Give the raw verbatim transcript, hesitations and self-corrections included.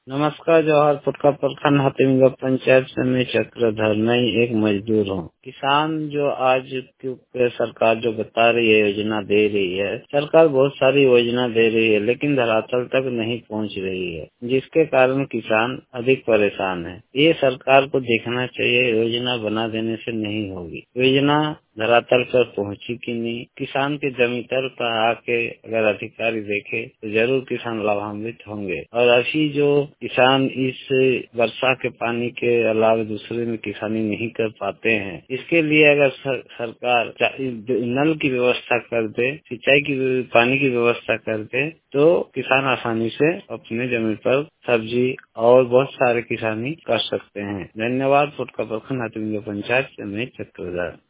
नमस्कार। जवाहर पुटका प्रखंड हातिमगंज पंचायत से मैं चक्रधर मैं एक मजदूर हूँ। किसान जो आज के सरकार जो बता रही है, योजना दे रही है, सरकार बहुत सारी योजना दे रही है, लेकिन धरातल तक नहीं पहुँच रही है, जिसके कारण किसान अधिक परेशान है। ये सरकार को देखना चाहिए, योजना बना देने से नहीं होगी। योजना धरातल पर पहुंची कि नहीं, किसान के जमीन पर आके अगर अधिकारी देखे तो जरूर किसान लाभान्वित होंगे। और अभी जो किसान इस वर्षा के पानी के अलावा दूसरे में किसानी नहीं कर पाते हैं, इसके लिए अगर सर, सरकार नल की व्यवस्था कर दे, सिंचाई की पानी की व्यवस्था कर दे, तो किसान आसानी से अपने जमीन पर सब्जी और बहुत सारे किसानी कर सकते हैं। धन्यवाद। पुटका प्रखंड हातिमगंज पंचायत से मैं चक्रधर।